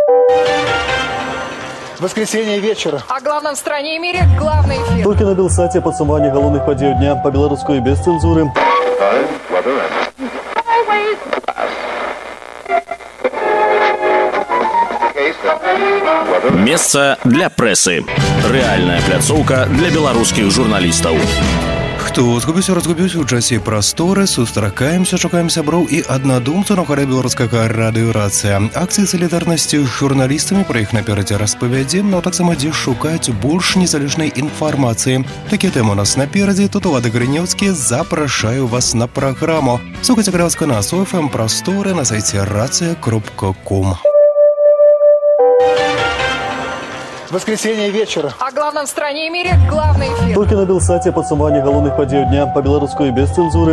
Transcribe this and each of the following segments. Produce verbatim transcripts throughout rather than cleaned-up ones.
Воскресенье вечера. О главном в стране и мире главный эфир. Толькі на Белсаце падсумаванне галоўных падзеяў дня па-беларуску без цэнзуры. Месца для прэсы. Рэальная пляцоўка для беларускіх журналістаў. Хто згубіўся, разгубіўся ў часе прасторы, сустракаемся, шукаем сяброў і аднадумцаў на хвалі беларускага радыёрацыя. Акцыі салідарнасці з журналістамі, пра іх наперадзе распавядзем, но таксама дзе шукаць больш незалежнай інфармацыі. Такія тэмы у нас наперадзе. Тут Улада Грынеўскі, запрашаю вас на праграму. Слухайце Грэлска на СОФМ прасторы на сайце рацыя кропка ком. Воскресенье вечера. О главном в стране и мире главный эфир. Толькі на Белсаце падсумаванне галоўных падзеяў дня па-беларуску без цэнзуры.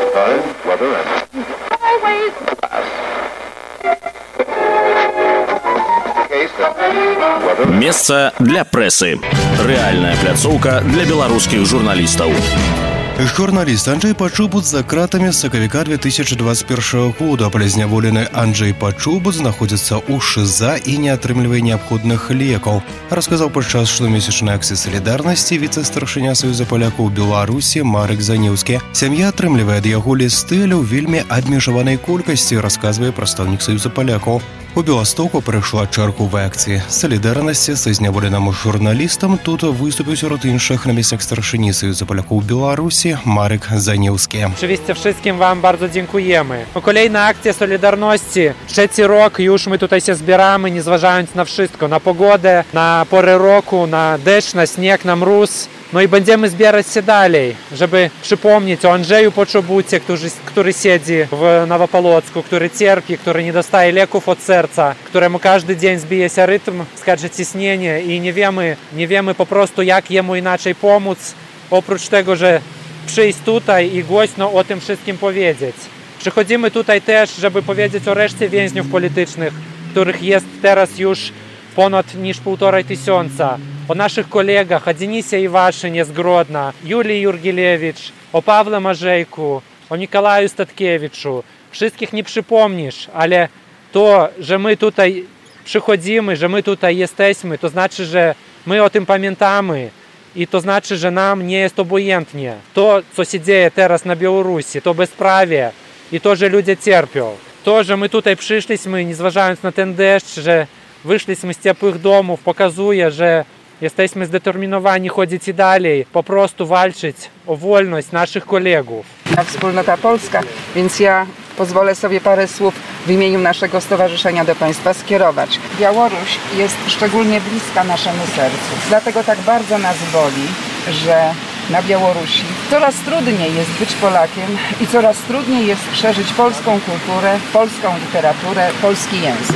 Месца для прэсы. Рэальная пляцоўка для беларускіх журналістаў. Журналіст Анджэй Пачобут за кратамі з сакавіка две тысячы двадцать первого года. Палязняволены Анджэй Пачобут знаходзіцца ў ШИЗА і не атрымлівае неабходных лекаў. Расказаў падчас штомесячнай акцыі салідарнасці віцэ-старшыня Саюза палякаў Беларусі Марык Занеўскі. Сям'я атрымлівае ад яго лістэлю вельмі абмежаванай колькасці, расказвае прадстаўнік Саюза палякаў. У Беластоку прыйшла чарговая акцыя салідарнасці са зняволеным журналістам. Тут выступіў сярод іншых намеснік старшыні Саюза палякаў Беларусі Marek Zaniewski. Oczywiście wszystkim wam bardzo dziękujemy. Kolejna akcja Solidarności. Trzeci rok już my tutaj się zbieramy, nie zważając na wszystko, na pogodę, na porę roku, na deszcz, na śnieg, na mróz. No i będziemy zbierać się dalej, żeby przypomnieć o Andrzeju Poczobucie, który, który siedzi w Nowopolocku, który cierpi, który nie dostaje leków od serca, któremu każdy dzień zbije się rytm, skacze ciśnienie i nie wiemy, nie wiemy po prostu, jak jemu inaczej pomóc, oprócz tego, że przyjść tutaj i głośno o tym wszystkim powiedzieć. Przychodzimy tutaj też, żeby powiedzieć o reszcie więźniów politycznych, których jest teraz już ponad niż półtorej tysiąca. O naszych kolegach, o Denisie Iwaszynie z Grodna, Julii Jurgielewicz, o Pawle Marzejku, o Nikolaju Statkiewiczu. Wszystkich nie przypomnisz, ale to, że my tutaj przychodzimy, że my tutaj jesteśmy, to znaczy, że my o tym pamiętamy. I to znaczy, że nam nie jest obojętnie. To, co się dzieje teraz na Białorusi, to bezprawie i to, że ludzie cierpią. To, że my tutaj przyszliśmy, nie zważając na ten deszcz, że wyszliśmy z ciepłych domów, pokazuje, że jesteśmy zdeterminowani chodzić i dalej, po prostu walczyć o wolność naszych kolegów. Wspólnota Polska, więc ja pozwolę sobie parę słów w imieniu naszego stowarzyszenia do Państwa skierować. Białoruś jest szczególnie bliska naszemu sercu, dlatego tak bardzo nas boli, że na Białorusi coraz trudniej jest być Polakiem i coraz trudniej jest przeżyć polską kulturę, polską literaturę, polski język.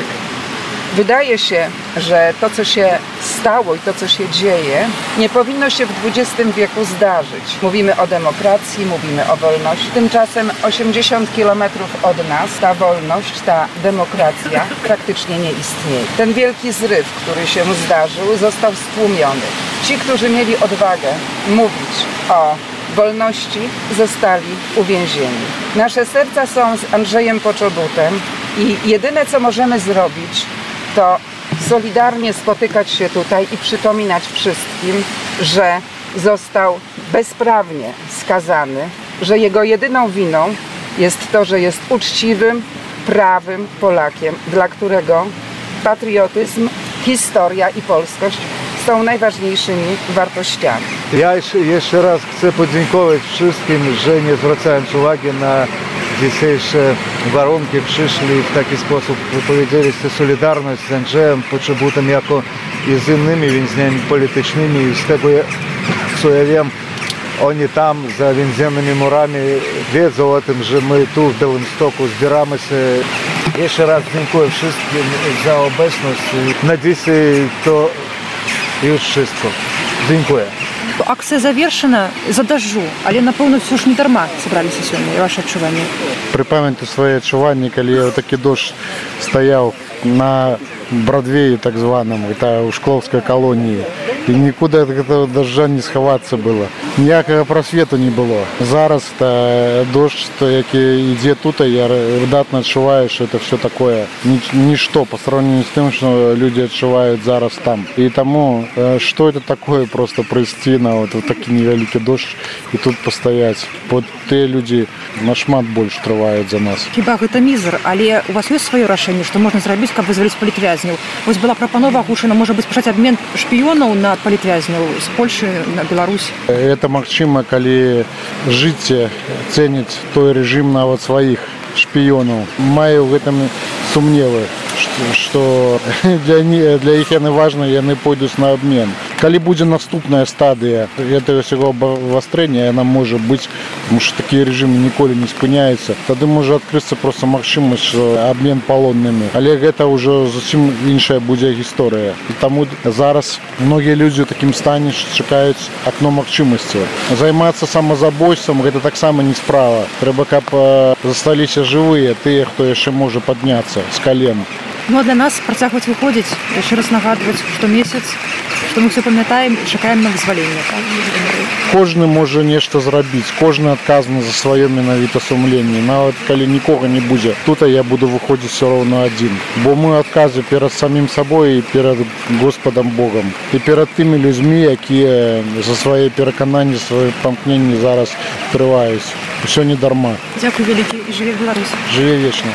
Wydaje się, że to, co się stało i to, co się dzieje, nie powinno się w dwudziestym wieku zdarzyć. Mówimy o demokracji, mówimy o wolności. Tymczasem osiemdziesiąt kilometrów od nas ta wolność, ta demokracja praktycznie nie istnieje. Ten wielki zryw, który się zdarzył, został stłumiony. Ci, którzy mieli odwagę mówić o wolności, zostali uwięzieni. Nasze serca są z Andrzejem Poczobutem i jedyne, co możemy zrobić, to solidarnie spotykać się tutaj i przypominać wszystkim, że został bezprawnie skazany, że jego jedyną winą jest to, że jest uczciwym, prawym Polakiem, dla którego patriotyzm, historia i polskość są najważniejszymi wartościami. Ja jeszcze raz chcę podziękować wszystkim, że nie zwracając uwagi na dzisiejsze warunki przyszli w taki sposób, wypowiedzieliście solidarność z Andrzejem Poczobutem jako i z innymi więźniami politycznymi. I z tego, co ja wiem, oni tam za więziennymi murami wiedzą o tym, że my tu w Białymstoku zbieramy się. Jeszcze raz dziękuję wszystkim za obecność. Na dzisiaj to już wszystko. Dziękuję. Акцыя завершана за дажджу, але напэўна ўсё ж не дарма сабраліся сёння. Ваше адчуванне? Прыпамятаю свае адчуванні, калі такі дождж стаяў на Бродвеі так званым, это ў шклоўскай калоніі. І нікуды ад гэтага дажджа не схавацца было. ніякага просвету не было. Зараз та дождь, який ідзе тут, я выдатна адчуваю, что это все такое ничто по сравнению с тем, что люди адчувают зараз там. И тому, что это такое просто пройти на вот, вот такі невялікі дождь и тут постоять. Вот те люди нашмат больше трываюць за нас. Хіба гэта мізер, але у вас ёсць сваё рашэнне, што можна зрабіць, каб вызваліць палітвязняў? Вось была прапанова агучана, можа быць, пачаць абмен шпіёнаў на палітвязняў з Польшы на Беларусь. Это магчыма, калі жыццё цэніць той рэжым нават сваіх шпіёнаў. Маю ў гэтым сумневы, што для, для іх яны важна, яны пойдуць на абмен. Калі будзе наступная стадыя гэтага ўсяго абвастрэння, яна можа быць, тому што такія рэжымы ніколі не спыняюцца, тады можа адкрыцца проста магчымасць абмен палоннымі. Але гэта ўжо зусім іншая будзе гісторыя. І таму зараз многія людзі ў такім стане чакаюць акно магчымасці. Займацца самазабойствам гэта таксама не справа. Трэба, каб засталіся жывыя тыя, хто яшчэ можа падняцца з кален. Ну а для нас працягваць выходзіць, яшчэ раз нагадваць, што месяц, што мы ўсё памятаем і чакаем на вызваленне. Кожны можа нешта зрабіць, кожны адказны за сваё менавіта сумленне. Нават калі нікога не будзе, тут я буду выходзіць все роўна адзін. Бо мы адказы перад самім сабой і перад Господам Богам. І перад тымі людзьмі, якія за свае перакананні, свае памкненні зараз трываюць. Усё не дарма. Дзякуй вялікі і жыве Беларусь. Жыве вечна.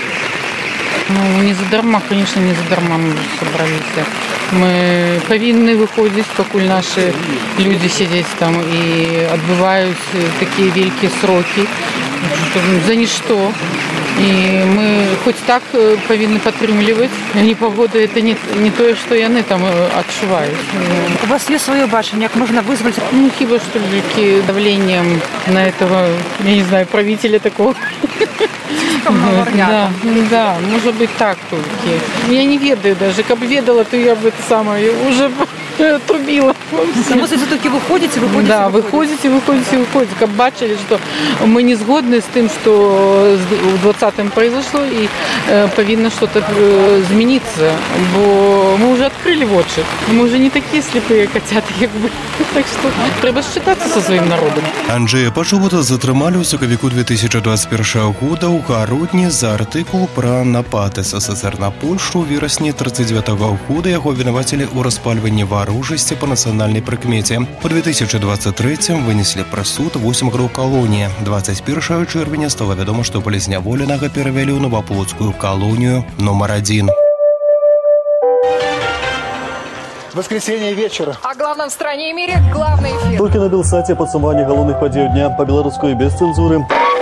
Ну, не задарма, конечно, не задарма мы собрались. Мы павінны выходзіць, пакуль наши люди сидзяць там и отбывают такие великие сроки за ничто. И мы хоть так павінны падтрымліваць. Непогода это не, не то, что яны там адчуваюць. У вас есть свое бачанне, як можна вызваць? Ну, хіба что давлением на этого, я не знаю, правителя такого. Да, да, может быть так только. Я не ведаю даже, каб ведала, то я бы это самое уже трубила. Само собой, все-таки выходите, выходите, да, выходите, выходите, выходите. Как бачили, что мы не сгодны с тем, что в двадцатом произошло, и э, повинно что-то э, измениться. Бо мы уже открыли очи. Мы уже не такие слепые котята, как бы. Так что треба считаться со своим народом. Анджея Пачобута затрымалі ў сакавіку две тысячи двадцать первого года ў Гародні за артыкул пра напад СССР на Польшу. У верасні тридцать девятого года яго вінавацілі ў распальванні варожасці па нацыянальнай прыкмеце. У две тысячи двадцать третьем вынеслі прысуд восемь гадоў калоніі. двадцать первого чэрвеня стала вядома, што палізняволенага перавялі ў Новаполоцкую калонію номер один. Воскресенье вечера. О главном в стране и мире главный эфир. Только на Белсате подсумование головных подей дня по-белорусски без цензуры.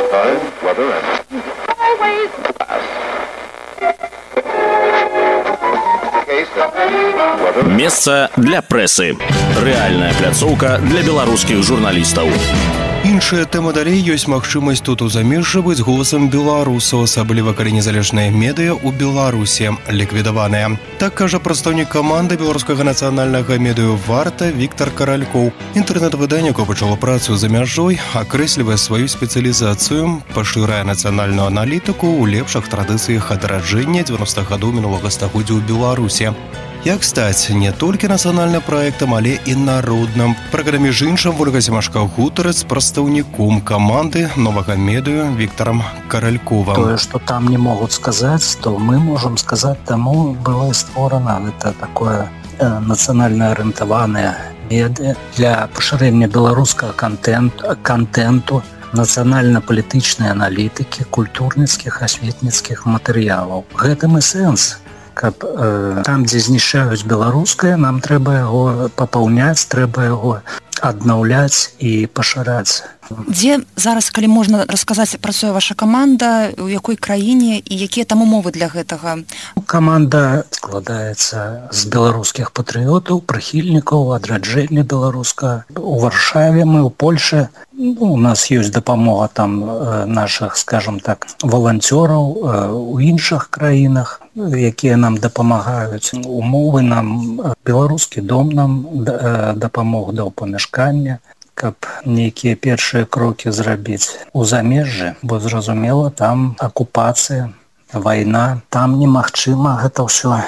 Месца для прэсы. Рэальная пляцоўка для беларускіх журналістаў. Іншая тэма далей ёсць магчымасць тут у замежжы быць голасам беларусаў, асабліва калі незалежныя медыя ў Беларусі ліквідаваныя. Так кажа прадстаўнік каманды беларускага нацыянальнага медыю «Варта» Віктор Каралькоў. Інтэрнэт-выданне, якое пачало працу за мяжой, акрэслівае сваю спецыялізацыю, пашырае нацыянальную аналітыку ў лепшых традыцыях адраджэння дзевяностых гадоў мінулага стагоддзя ў Беларусі. Як стаць не толькі нацыянальным праектам, але і народным. Праграме ж іншым Ольга Семашка гутарыць з прадстаўніком каманды новага медыю Віктором Каральковым. Тое, што там не могуць сказаць, то мы можам сказаць, таму было створана это такое э, нацыянальна арыентаванае медыа для пашырэння беларускага контенту, контенту, нацыянальна-палітычнай аналітыкі, культурніцкіх, асветніцкіх матэрыялаў. Гэтым і сэнс. Каб э, там, дзе знішчаюць беларускае, нам трэба яго папаўняць, трэба яго аднаўляць і пашыраць. Дзе зараз, калі можна расказаць, працуе ваша каманда, у якой краіне і якія там умовы для гэтага? Каманда складаецца з беларускіх патрыётаў, прыхільнікаў адраджэння беларускага. У Варшаве мы, у Польшы, ну, у нас ёсць дапамога там э, нашых, скажем так, валанцёраў э, у іншых краінах, якія нам дапамагаюць. Умовы нам, беларускі дом нам э, дапамог даў памяшкання, каб нейкія першыя крокі зрабіць у замежжы, бо зразумела, там акупацыя, вайна, там немагчыма гэта ўсё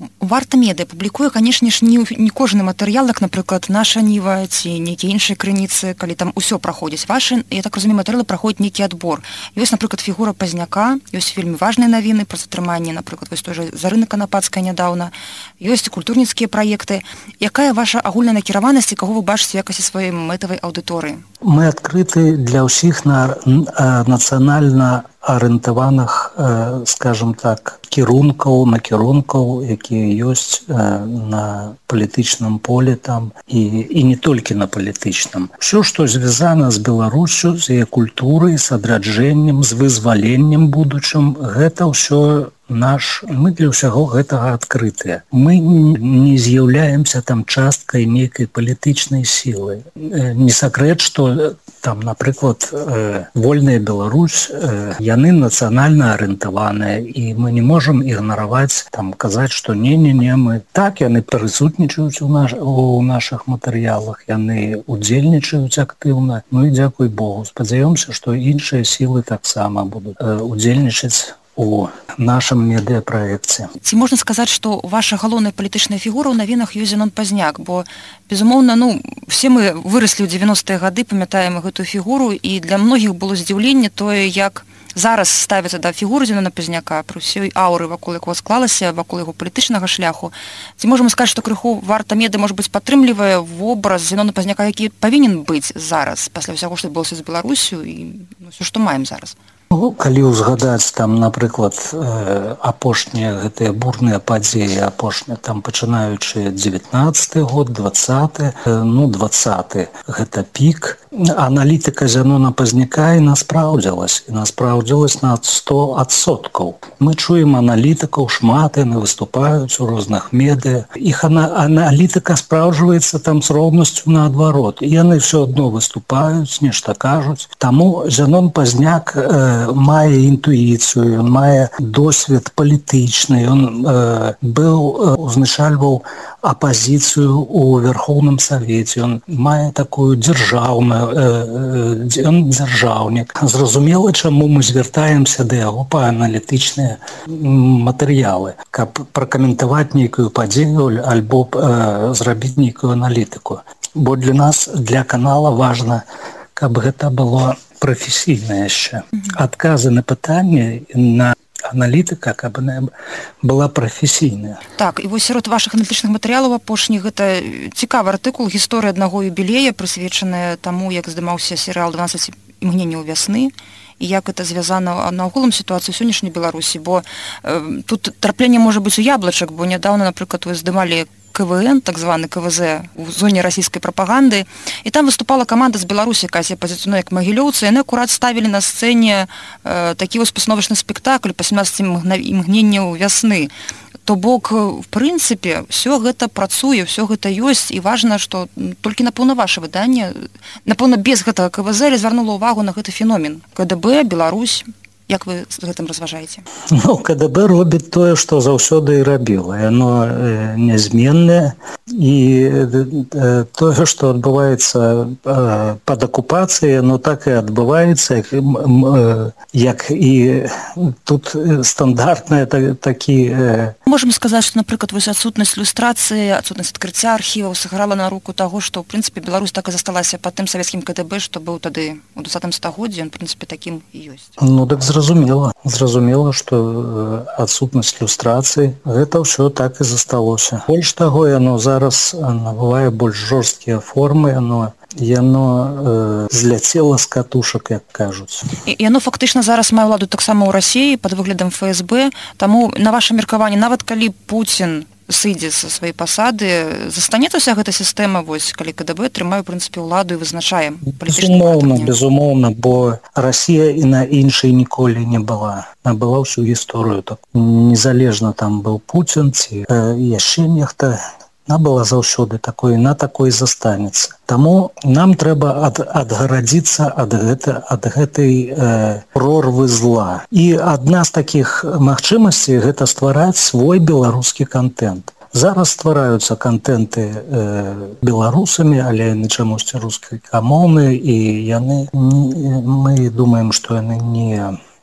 Варта медыа публікуе, канешне ж, не, не кожны матэрыял, як, напрыклад, наша ніва ці нейкія іншыя крыніцы, калі там усё праходзіць. Вашы, я так разумею, матэрыялы праходзяць нейкі адбор. Ёсць, напрыклад, фігура Пазняка, ёсць вельмі важныя навіны пра затрыманне, напрыклад, вось той жа Зарына Канапацкая нядаўна, ёсць культурніцкія праекты. Якая ваша агульная накіраванасць і каго вы бачыце ў якасці сваёй мэтавай аўдыторыі? Мы адкрыты для ўсіх на нацыянальна арыентаваных, скажем так, кірункаў, накірункаў, якія ёсць на палітычным поле там і, і не толькі на палітычным. Усё, што звязана з Беларусю, з яе культурай, з адраджэннем, з вызваленнем будучым, гэта ўсё наш, мы для ўсяго гэтага адкрытыя. Мы не з'яўляемся там часткай нейкай палітычнай сілы. Не сакрэт, што там, напрыклад, вольная Беларусь, яны нацыянальна арыентаваныя, і мы не можам ігнараваць, там, казаць, што не-не-не, мы так, яны прысутнічаюць у, наш, у нашых матэрыялах, яны удзельнічаюць актыўна. Ну і дзякуй Богу. Спадзяёмся, што іншыя сілы таксама будуць удзельнічаць у нашым медыапраекце. Ці можна сказаць, што ваша галоўная палітычная фігура ў навінах ёсць Зенон Пазняк, бо, безумоўна, ну, все мы выраслі ў дзевяностыя гады, памятаем гэтую фігуру, і для многіх было здзіўленне тое, як зараз ставіцца да фігуры Зенона Пазняка, пры ўсёй ауры, вакол якога склалася, вакол яго палітычнага шляху. Ці можам сказаць, што крыху Варта медыа, можа быць, падтрымлівае вобраз Зенона Пазняка, які павінен быць зараз, пасля ўсяго, што адбылося з Беларусю, і ўсё, што маем зараз? Ну, калі ўзгадаць там, напрыклад, апошнія гэтыя бурныя падзеі, апошнія там пачынаючы дзевятнаццаты год, дваццаты, ну, дваццаты, гэта пік. Аналітыка Зенона Пазняка і наспраўдзілась, і наспраўдзілась на сто адсоткаў. Мы чуем аналітыкаў шмат, яны выступаюць у розных медыа. Іх аналітыка спраўджваецца там з роўнасцю наадварот. І яны ўсё адно выступаюць, нешта кажуць. Таму Зенон Пазняк мае інтуіцыю, ён мае досвед палітычны, ён э, быў, узначальваў апазіцыю у Верхоўным Савеце, ён мае такую дзяржаўную, э, ён дзяржаўнік. Зразумела, чаму мы звяртаемся да яго па аналітычныя матэрыялы, каб пракаментаваць нейкую падзею альбо э, зрабіць нейкую аналітыку. Бо для нас, для канала важна, каб гэта было прафесійна яшчэ. Адказы на пытанні на аналітыка, каб она была прафесійная. Так, і вось сярод вашых аналітычных матэрыялаў апошніх гэта цікавы артыкул «Гісторыя аднаго юбілея», прысвечаная таму, як здымаўся серыял «дванаццаць імгненняў вясны», і як это звязана наогулам сітуацыю сённяшняй Беларусі, бо э, тут трапленне можа быць у яблычак, бо нядаўна, напрыклад, вы здымалі КВН, так званы КВЗ, у зоне расійскай прапаганды, і там выступала каманда з Беларусі, якая сябе пазіцыянуе як магілёўцы, яны акурат ставілі на сцэне э, такі вось пастановачны спектакль па сямнаццаці імгненняў вясны. То бок, в прынцыпе, ўсё гэта працуе, ўсё гэта ёсць, і важна, што толькі, напэўна, ваше выданне, напэўна, без гэтага КВЗ звярнула ўвагу на гэты феномен. КДБ, Беларусь. Як вы з гэтым разважаеце? Ну, КДБ робіць тое, што заўсёды і рабіла. Яно э, нязменнае, і э, тое, што адбываецца э, пад акупацыяй, яно так і адбываецца, як, э, як і тут стандартнае та, такі... Э... Можам сказаць, што, напрыклад, вось адсутнасць люстрацыі, адсутнасць адкрыцця архіваў сыграла на руку таго, што, ў прынцыпе, Беларусь так і засталася пад тым савецкім КДБ, што быў тады у двадцатым стагоддзі, ён, у прынцыпе, такім і ёсць. Ну, так зразумела. Зразумела, што адсутнасць люстрацыі, гэта ўсё так і засталося. Больш таго, яно зараз набывае больш жорсткія формы, яно яно э, зляцела з катушак, як кажуць. І яно фактычна зараз мае ўладу таксама ў Расіі пад выглядам ФСБ, таму на ваше меркаванне, нават калі Пуцін сыдзе са сваёй пасады, застанецца вся гэта сістэма, вось, калі КДБ трымае, у прынцыпе, ўладу і вызначае палітычны Безумоўна, безумоўна, бо Расія і на іншай ніколі не была. Она была ўсю гісторыю. Так, незалежна там быў Пуцін ці э, яшчэ нехта, она была заўсёды такой, на такой застанецца. Таму нам трэба ад, адгарадзіцца ад, гэта, ад гэтай э, прорвы зла. І адна з такіх магчымасцей гэта ствараць свой беларускі контент. Зараз ствараюцца контенты э, беларусамі, але яны чамусьці рускамоўныя, і яны, мы думаем, што яны не...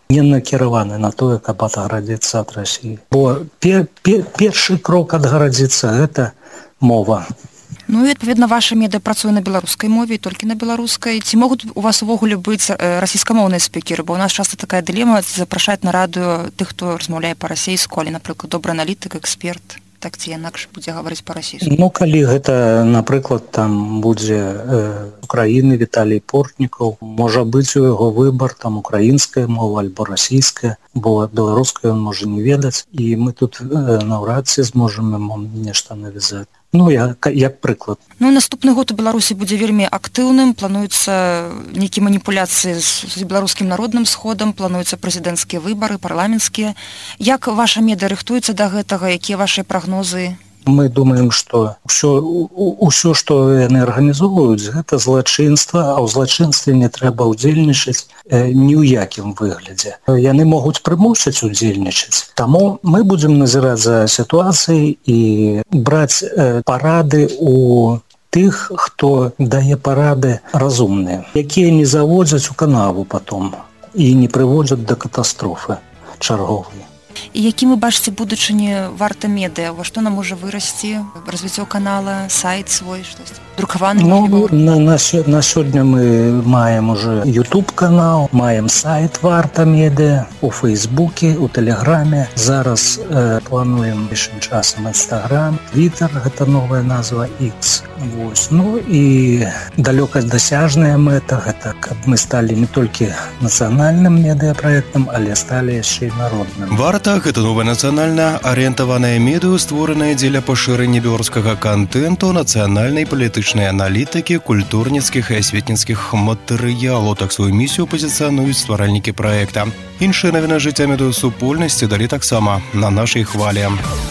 не накіраваны на тое, каб адгарадзіцца ад Расіі. Бо пер, пер, першы крок адгарадзіцца – гэта мова. Ну і, адпаведна, ваша медыа працуе на беларускай мове, толькі на беларускай. Ці могуць у вас увогуле быць расійскамоўныя спікеры? Бо у нас часта такая дылема запрашаць на радыё тых, хто размаўляе па-расейску, але, напрыклад, добры аналітык, эксперт. Так ці інакш будзе гаварыць па-расійску? Ну, калі гэта, напрыклад, там будзе э, Украіны Віталій Портнікаў, можа быць у яго выбар, там украінская мова альбо расійская, бо беларуская ён можа не ведаць, і мы тут э, наўрад ці зможам яму нешта навязаць. Ну, я, як прыклад. Ну, наступны год у Беларусі будзе вельмі актыўным, плануюцца нейкія маніпуляцыі з, з беларускім народным сходам, плануюцца прэзідэнцкія выбары, парламенцкія. Як ваша медыа рыхтуецца да гэтага, якія вашыя прагнозы? Мы думаем, што ўсё, ўсё, што яны арганізоўваюць, гэта злачынства, а ў злачынстве не трэба ўдзельнічаць э, ні ў якім выглядзе. Яны могуць прымусіць удзельнічаць. Таму мы будзем назіраць за сітуацыяй і браць э, парады у тых, хто дае парады разумныя, якія не заводзяць у канаву потом і не прыводзяць да катастрофы чарговай. І якім вы бачыце будучыні варта медыа? Во што нам можа вырасці? Развіццё канала, сайт свой, штось? Друкаваны? Ну, на, на, на сёння мы маем уже YouTube-канал, маем сайт «Варта медыа», у Фейсбуке, у Телеграме. Зараз э, плануем іншым часам Инстаграм, Твиттер, гэта новая назва, X. Вось. Ну і далёка дасяжная мэта, гэта каб мы сталі не толькі нацыянальным медыапраектам, але сталі яшчэ і народным. «Варта» – гэта новая нацыянальна арыентаваная медыа, створаная дзеля пашырэння беларускага кантэнту, нацыянальнай палітычнай аналітыкі, культурніцкіх і асветніцкіх матэрыялаў. Так сваю місію пазіцыянуюць стваральнікі праекта. Іншыя навіны жыцця медыасупольнасці далі таксама на нашай хвалі.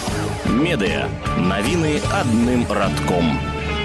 Медыа. Навіны адным радком.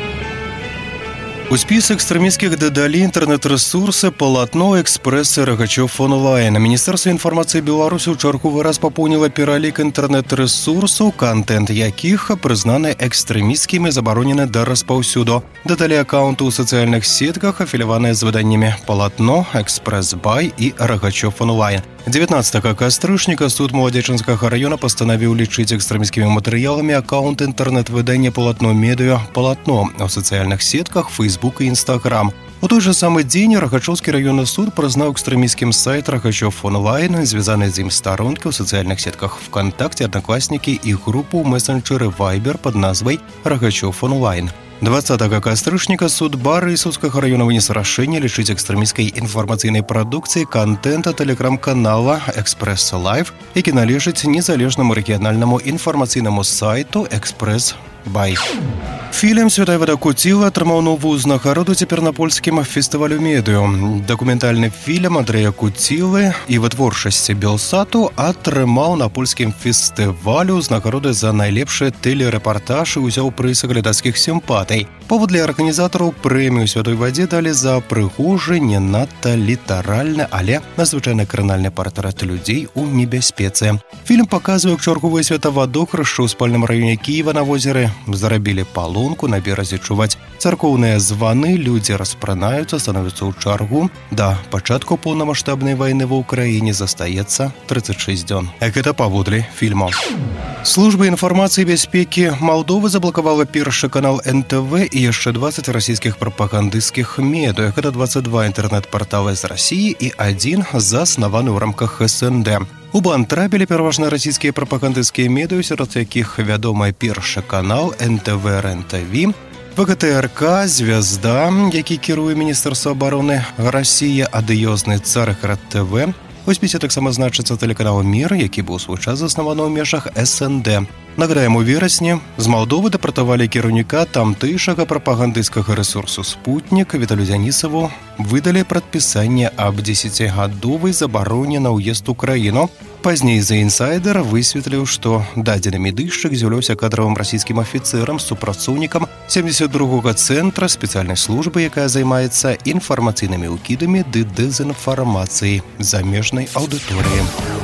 У спіс экстрэмісцкіх дадалі інтэрнэт-рэсурсы «Палатно», «Экспрэс» і «Рагачёв онлайн». Міністэрства інфармацыі Беларусі ў чарговы раз папоўніла пералік інтэрнэт-рэсурсаў, кантэнт якіх прызнаны экстрэмісцкімі, забаронены да распаўсюду. Дадалі аккаунты ў сацыяльных сетках, афіляваныя з выданнямі «Палатно», «Экспрэс Бай» і «Рагачёв онлайн». дзевятнаццатага кастрычніка суд Маладзечынскага раёна пастанавіў лічыць экстрэмісцкімі матэрыяламі аккаунт інтэрнэт-выдання «Палатно медыа» «Палатно» ў сацыяльных сетках Facebook і Instagram. У той жа самы дзень Рагачоўскі раённы суд прызнаў экстрэмісцкім сайт «Рагачёв онлайн», звязаны з ім старонкі ў сацыяльных сетках ВКонтакте, Аднакласнікі і групу ў месенджеры Viber пад назвай «Рагачёв онлайн». двадцатага кастрычніка суд Барысаўскага раёна вынес рашэнне лічыць экстрэмісцкай інфармацыйнай прадукцыяй кантэнта тэлеграм-канала «Экспрэс Лайв», які належыць незалежнаму рэгіянальнаму інфармацыйнаму сайту «Экспрэс Бай». Фільм «Святая вода Куціла» атрымаў новую ўзнагароду цяпер на польскім фестывалю медыа. Дакументальны фільм Андрэя Куцілы і вытворчасці Белсату атрымаў на польскім фестывалю ўзнагароды за найлепшы тэлерэпартаж і ўзяў прыз глядацкіх сімпатый. Паводле арганізатараў прэмію «Святой вадзе» далі за прыгожы, не надта літаральны, але надзвычайна кранальны партрэт людзей у небяспецы. Фільм паказвае, як чарговыя святавадохрышчы ў спальным раёне Кіева на возеры зарабілі палонку на беразе чуваць царкоўныя званы, людзі распранаюцца, становяцца ў чаргу. Да пачатку поўнамаштабнай вайны ва ўкраіне застаецца трыццаць шэсць дзён. Гэта паводле фільму. Служба інфармацыі і бяспекі Малдовы заблакавала першы канал эн тэ вэ і яшчэ дваццаць расійскіх прапагандысцкіх медыа. Гэта дваццаць два інтэрнэт-парталы з Расіі і адзін заснаваны ў рамках эс эн дэ. У бан трапілі пераважна расійскія прапагандысцкія медыа, сярод якіх вядомы першы канал, эн тэ вэ эр эн тэ вэ, вэ гэ тэ эр ка, «Звязда», які кіруе Міністэрства абароны Расіі, адыёзны «Царград тэ вэ». У спісе таксама значыцца тэлеканал «Мір», які быў свой час заснаваны ў межах эс эн дэ. Нагадаем, у верасні з Малдовы дэпартавалі кіраўніка тамтэйшага прапагандысцкага рэсурсу «Спутнік» Віталю Дзянісаву, выдалі прадпісанне аб дзесяцігадовай забароне на ўезд у краіну. Пазней «The Insider» высветліў, што дадзены медыйшчык з'яўляўся кадравым расійскім афіцэрам, супрацоўнікам семдзесят другога цэнтра спецыяльнай службы, якая займаецца інфармацыйнымі ўкідамі ды дэзінфармацыяй замежнай аўдыторыі.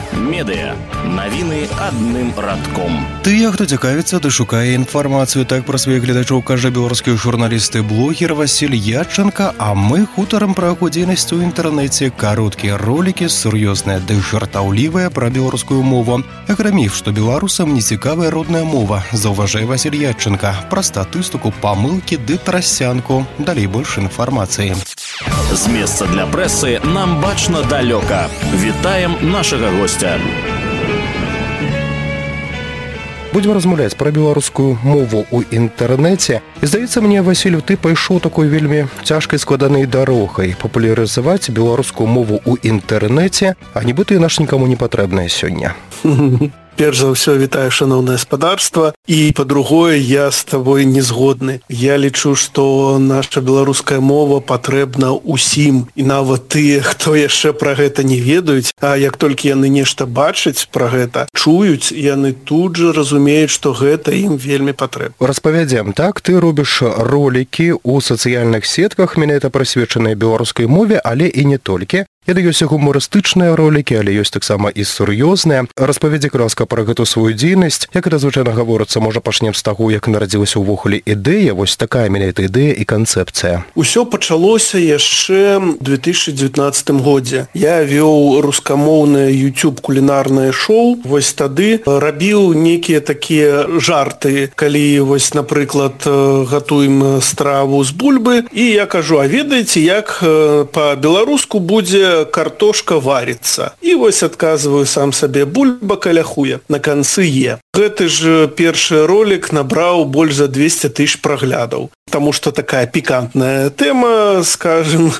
Медыа. Навіны адным радком. Тыя, хто цікавіцца, ды шукае інфармацыю, так пра сваіх гледачоў кажа беларускі журналіст і блогер Васіль Ядченко, а мы хутарам пра яго дзейнасць у інтэрнэце, кароткія ролікі, сур'ёзныя ды жартаўлівыя пра беларускую мову. Акраміф, што беларусам не цікавая родная мова, заўважае Васіль Ядченко, пра статыстыку, памылкі ды трасянку. Далей больш інфармацыі. З месца для прэсы нам бачна далёка. Вітаем нашага госця. Будзем размаўляць пра беларускую мову ў інтэрнэце. І здаецца мне, Васіль, ты пайшоў такой вельмі цяжкай складанай дарогай папулярызаваць беларускую мову ў інтэрнэце, а нібыта яна ж нікому не патрэбная сёння. Перш за ўсё, вітаю шаноўнае гаспадарства, і па-другое, я з табой не згодны. Я лічу, што наша беларуская мова патрэбна ўсім, і нават тыя, хто яшчэ пра гэта не ведаюць, а як толькі яны нешта бачаць пра гэта, чуюць, яны тут жа разумеюць, што гэта ім вельмі патрэбна. Распавядзем, так, ты робіш ролікі ў сацыяльных сетках, менавіта прысвечаныя беларускай мове, але і не толькі. Это ёсць і гумарыстычныя ролікі, але ёсць таксама і сур'ёзныя. Распавядзі, краска, пра гэту сваю дзейнасць. Як это звычайна гаворыцца, можа пачнем з таго, як нарадзілася ўвогуле ідэя, вось такая менавіта ідэя і канцэпцыя. Усё пачалося яшчэ ў две тысячы дзевятнаццатым годзе. Я вёў рускамоўнае YouTube кулінарнае шоу. Вось тады рабіў некія такія жарты, калі вось, напрыклад, гатуем страву з бульбы, і я кажу: а ведаеце, як па-беларуску будзе картошка варится. І вось адказваю сам сабе: бульба каля хуя, на канцы е. Гэты ж першы ролік набраў больш за двесце тысяч праглядаў, таму што такая пікантная тэма, скажем.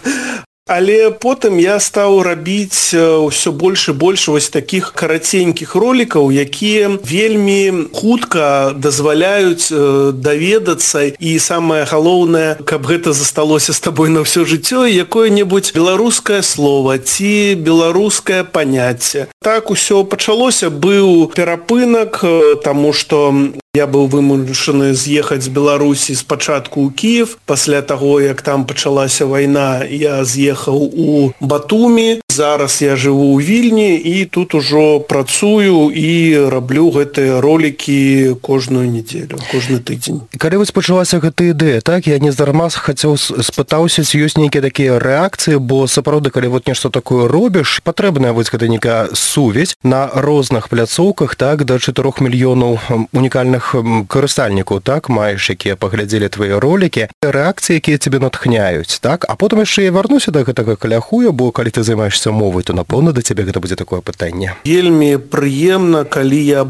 Але потым я стаў рабіць ўсё больш і больш вось такіх караценькіх ролікаў, якія вельмі хутка дазваляюць даведацца, і самае галоўнае, каб гэта засталося з табой на ўсё жыццё, якое-небудзь беларускае слова ці беларускае паняцце. Так усё пачалося, быў перапынак, таму што я быў вымушаны з'ехаць з Беларусі спачатку ў Кіев. Пасля таго, як там пачалася вайна, я з'ехаў у Батумі. Зараз я жыву ў Вільні і тут ужо працую і раблю гэтыя ролікі кожную нядзелю, кожны тыдзень. Калі вось пачалася гэта ідэя, так, я не здарма хацеў спытаўся, ці ёсць нейкія такія рэакцыі, бо сапраўды, калі вот нешта такое робіш, патрэбная вось гэта нейкая сувязь на розных пляцоўках, так, да чатырох мільёнаў унікальных карыстальнікаў, так, маеш, якія паглядзелі твае ролікі, рэакцыі, якія цябе натхняюць, так, а потым яшчэ я вярнуся да гэтага каля хуя, бо калі ты займаешся мовай, то напэўна да цябе гэта будзе такое пытанне. Вельмі прыемна, калі я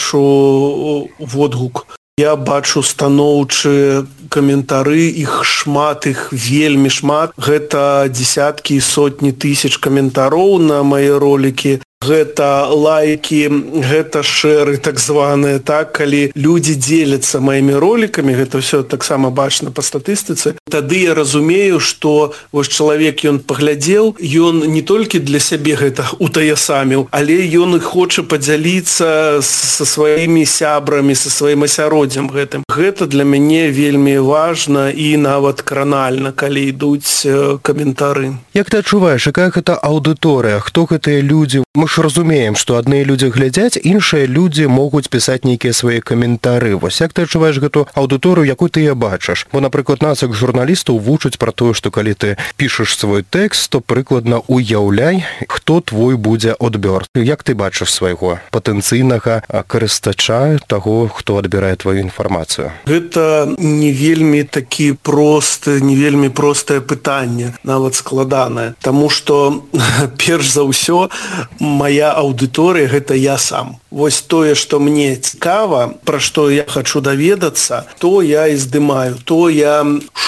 бачу водгук. Я бачу станоўчыя каментары, іх шмат, іх вельмі шмат. Гэта дзесяткі і сотні тысяч каментароў на мае ролікі. Гэта лайкі, гэта шэры, так званыя, так, калі людзі дзеляцца маімі ролікамі, гэта ўсё таксама бачна па статыстыцы. Тады я разумею, што вось чалавек, ён паглядзеў, ён не толькі для сябе гэта утаясаміў, але ён і хоча падзяліцца са сваімі сябрамі, са сваім асяроддзем гэтым. Гэта для мяне вельмі важна і нават кранальна, калі ідуць каментары. Як ты адчуваеш, якая гэта аўдыторыя, хто гэтыя людзі? Мы ж разумеем, што адныя людзі глядзяць, іншыя людзі могуць пісаць нейкія свае каментары. Вось як ты адчуваеш гэту аўдыторыю, якую ты я бачыш? Бо, напрыклад, нас, як журналістаў, вучаць пра тое, што калі ты пішаш свой тэкст, то прыкладна уяўляй, хто твой будзе адбёр. Як ты бачыш свайго патэнцыйнага карыстача, таго, хто адбірае тваю інфармацыю? Гэта не вельмі такі просты, не вельмі простае пытанне, нават складанае. Таму што, перш за ўсё, моя аўдыторыя – гэта я сам. Вось тое, што мне цікава, пра што я хачу даведацца, то я і здымаю, то я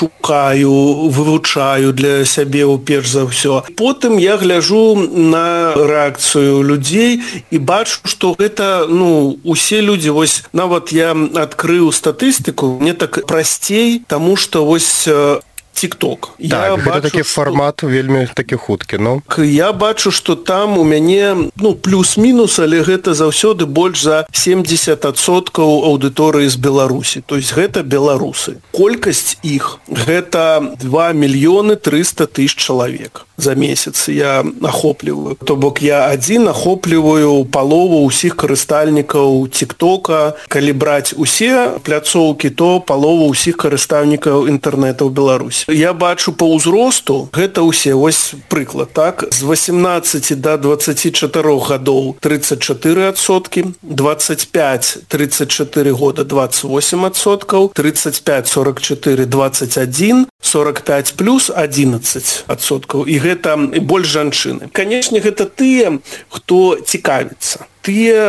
шукаю, вывучаю для сябе перш за ўсё. Потым я гляжу на рэакцыю людзей і бачу, што гэта, ну, усе людзі, вось нават я адкрыў статыстыку, мне так прасцей, таму што вось TikTok. Так, гэта такі фармат вельмі такі хуткі, ну. Я бачу, што там у мяне, ну, плюс-мінус, але гэта заўсёды больш за семьдесят адсоткаў аўдыторыі з Беларусі. То есть гэта беларусы. Колькасць іх гэта два мільёны трыста тысяч чалавек за месяц я ахопліваю. То бок я адзін ахопліваю палову ўсіх карыстальнікаў TikToka. Калі браць усе пляцоўкі, то палову ўсіх карыстальнікаў інтэрнэта ў Беларусі. Я бачу по ўзросту, гэта ўсе, ось прыклад, так, з восемнадцати до двадцати чатырох гадоў тридцать четыре адсоткі, двадцать пять тридцать четыре года двадцать восемь адсоткаў, тридцать пять сорок четыре двадцать один, сорок пять плюс одиннадцать адсоткаў. І гэта больш жанчыны. Канечне, гэта тыя, хто цікавіцца. Тыя,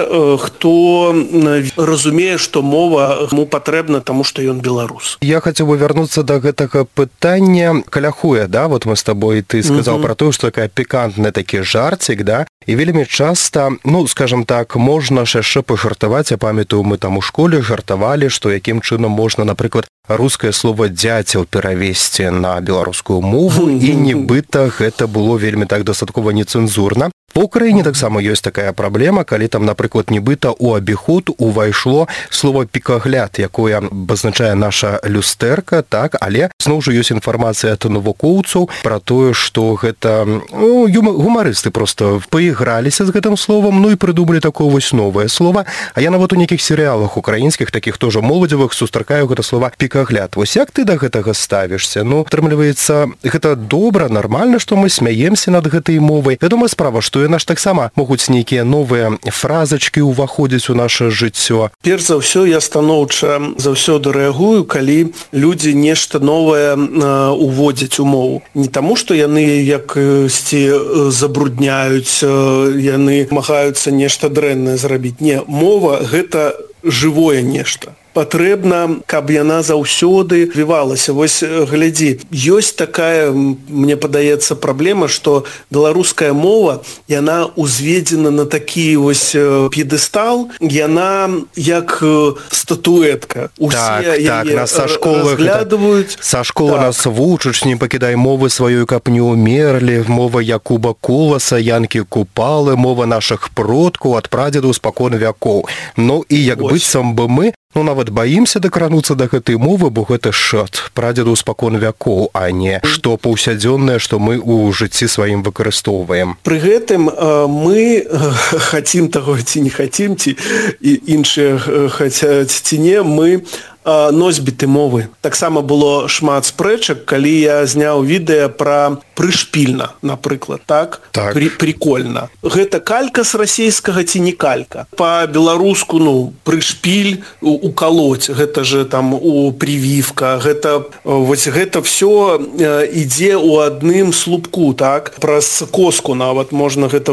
хто разумее, што мова яму патрэбна, таму што ён беларус. Я хацеў бы вярнуцца да гэтага пытання каляхуя, да, вот мы з табой, ты сказаў пра тое, што такая пікантная такі жарцік, да, і вельмі часта, ну, скажам так, можна ж яшчэ пажартаваць, я памятаю, мы там у школе жартавалі, што якім чынам можна, напрыклад, рускае слово «дзяцел» перавесці на беларускую мову, і нібыта гэта было вельмі так дастаткова нецэнзурна. Па Украіне таксама ёсць такая праблема, калі там, напрыклад, нібыта ў абіход увайшло слово «пікагляд», якое абазначае наша люстэрка, так, але зноў жа ёсць інфармацыя ад навукоўцаў пра тое, што гэта, ну, гумарысты проста паіграліся з гэтым словам, ну і прыдумалі такое вось новае слово. А я нават у нейкіх серыялах украінскіх, такіх тоже моладзевых, сустракаю гэта слово «пікагляд». Вось як ты да гэтага ставішся? Ну, атрымліваецца, гэта добра, нармальна, што мы смяемся над гэтай мовай. Вядома справа, што яны ж таксама могуць нейкія новыя фразачкі ўваходзіць у наше жыццё. Перш за ўсё, я станоўча заўсёды рэагую, калі людзі нешта новае уводзяць у мову. Не таму, што яны яксьці забрудняюць, яны намагаюцца нешта дрэннае зрабіць. Не, мова – гэта жывое нешта. Патрэбна, каб яна заўсёды развівалася. Вось глядзі, ёсць такая, мне падаецца, праблема, што беларуская мова, яна узведзена на такі вось п'едэстал, яна як статуэтка. Усе так, яе так, нас са школы разглядваюць. Са школы так. Нас вучаць, не пакідай мовы сваёй, каб не ўмерлі, мова Якуба Коласа, Янкі Купалы, мова нашых продкаў ад прадзедаў спакон вякоў. Ну і як Ось. быццам бы мы, ну, нават баімся дакрануцца да гэтай мовы, бо гэта шат прадзеду спакон вякоў, а не што паўсядзённае, што мы ў жыцці сваім выкарыстоўваем. Пры гэтым мы хацім таго ці не хацім, ці іншыя хацяць ці не, мы носьбіты мовы. Таксама было шмат спрэчак, калі я зняў відэа пра прышпільна, напрыклад, так? Так. Прі, прикольна. Гэта калька з расейскага ці не калька? Па-беларуску, ну, прышпіль, укалоць, гэта же там у прививка, гэта, вось гэта все ідзе ў адным слупку, так? Праз коску нават можна гэта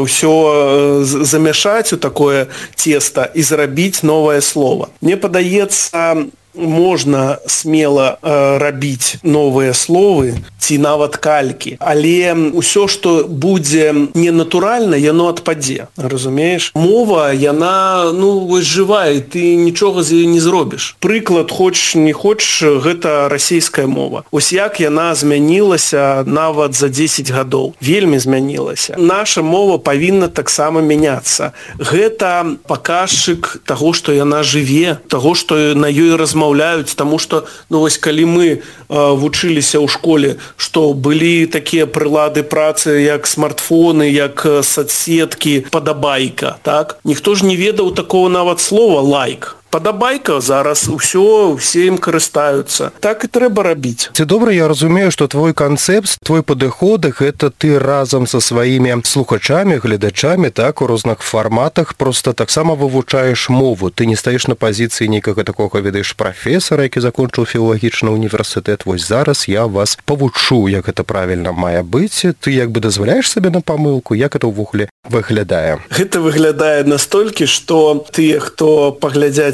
ўсё замяшаць у такое цеста і зрабіць новае слово. Мне падаецца, можна смела э, рабіць новыя словы ці нават калькі, але ўсё, што будзе ненатуральна, яно адпадзе, разумееш? Мова, яна, ну, вось жывая, ты нічога з яе не зробіш. Прыклад, хочаш, не хочаш, гэта расейская мова. Ось як яна змянілася нават за дзесяць гадоў. Вельмі змянілася. Наша мова павінна таксама мяняцца. Гэта паказчык таго, што яна жыве, таго, што на ёй размаўляюць. Таму што, ну, вось калі мы э, вучыліся ў школе, што былі такія прылады працы, як смартфоны, як соцсеткі, падабайка, так? Ніхто ж не ведаў такого нават слова лайк. Падабайка, зараз усё, усе ім карыстаюцца. Так і трэба рабіць. Ці добра, я разумею, што твой канцэпт, твой падыход, гэта ты разам са сваімі слухачамі, гледачамі, так, у розных фарматах проста таксама вывучаеш мову. Ты не стаеш на пазіцыі нейкага такога, ведаеш, прафесара, які закончыў філалагічны універсітэт. Вось зараз я вас павучу, як гэта правільна мае быць. Ты як бы дазваляеш сабе на памылку, як гэта ўвогуле выглядае? Гэта выглядае настолькі, што тыя, хто паглядзяць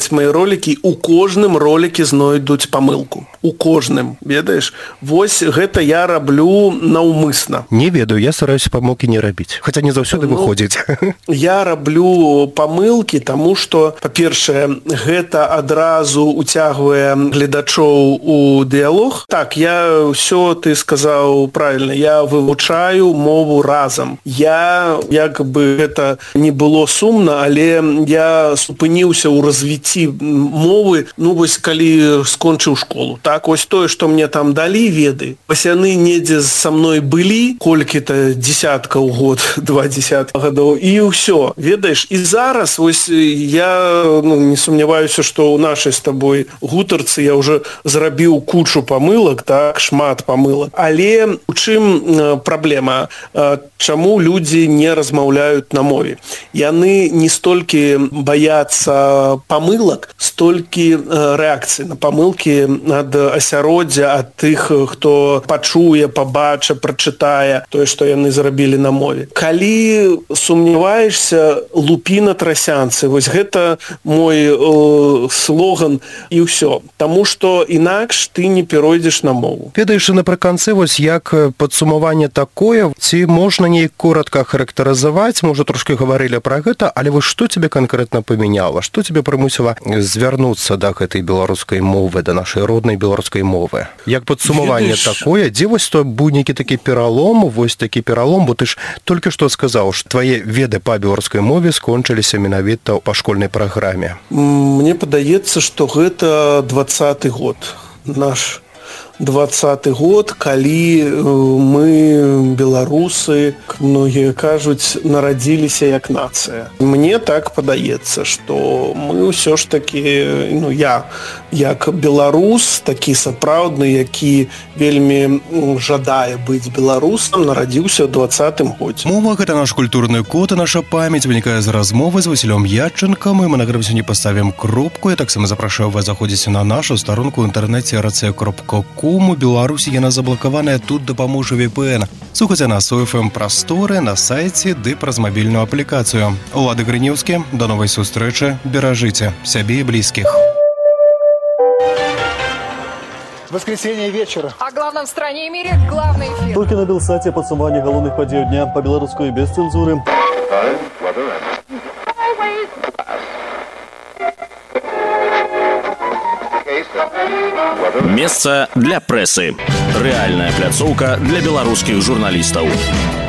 глядзяць мои ролики, у кожным ролике знойдуць памылку. У кожным, ведаеш? Вось гэта я раблю наўмысна. Не ведаю, я стараюся памылкі не рабіць. Хаця не заўсёды ну, выходзіць. Я раблю памылкі, таму што, па-першае, гэта адразу уцягвае гледачоў у дыялог. Так, я ўсё, ты сказаў правільна, я вывучаю мову разам. Я, як бы гэта не было сумна, але я супыніўся ў развіцці мовы, ну, вось, калі скончыў школу. Так, вось тое, што мне там далі веды, вось яны недзе са мной былі, колькі-то дзесяткаў год, два дзесятка гадоў, і ўсё, ведаеш, і зараз, вось, я ну, не сумняваюся, што ў нашай з табой гутарцы я ўжо зрабіў кучу памылак, так, шмат памылак, але у чым праблема? Чаму людзі не размаўляюць на мове? Яны не столькі баяцца памылак, столькі рэакцыі на памылкі ад асяроддзя, ад тых, хто пачуе, пабача, прачытае тое, што яны зрабілі на мове. Калі сумняваешся, лупі на трасянцы. Вось гэта мой э, слоган і ўсё. Таму што інакш ты не перайдзеш на мову. Ведаеш, напрыканцы, вось як падсумаванне такое, ці можна неяк коротка характарызаваць, можа, трошкі гаварылі пра гэта, але вось што цябе канкрэтна памяняла? Што цябе прымусіла звярнуцца да гэтай беларускай мовы, да нашай роднай беларускай мовы? Як падсумаванне Ведаеш... такое, дзе вось то быў нейкі такі пералом, вось такі пералом, бо ты ж толькі што сказаў, што твае веды па беларускай мове скончыліся менавіта па школьнай праграме. Мне падаецца, што гэта двадцаты год. Наш двадцаты год, калі мы, беларусы, многія кажуць, нарадзіліся як нацыя. Мне так падаецца, што мы ўсё ж такі, ну я, як беларус, такі сапраўдны, які вельмі жадае быць беларусам, нарадзіўся ў двадцатым годзе. Мова – гэта наш культурны код, і наша памяць вынікае з размовы з Васілём Ядчынкам, і мы на гэтым сёння паставім кропку. Я таксама запрашаю вас заходзіць на нашу старонку ў інтэрнэце эр цэ кропка ком. У Беларусі яна заблакаваная, тут дапаможа ве пэ эн. Слухайце нас у эф эм прасторы, на сайце ды праз мабільную аплікацыю. Улады Грынеўскі, да новай сустрэчы, беражыце сябе і блізкіх. Воскресенье вечера. О главном в стране и мире главный эфир. Только на Белсате подсумование головных подей дня по-белорусски без цензуры. Месца для прэсы. Рэальная пляцоўка для беларускіх журналістаў.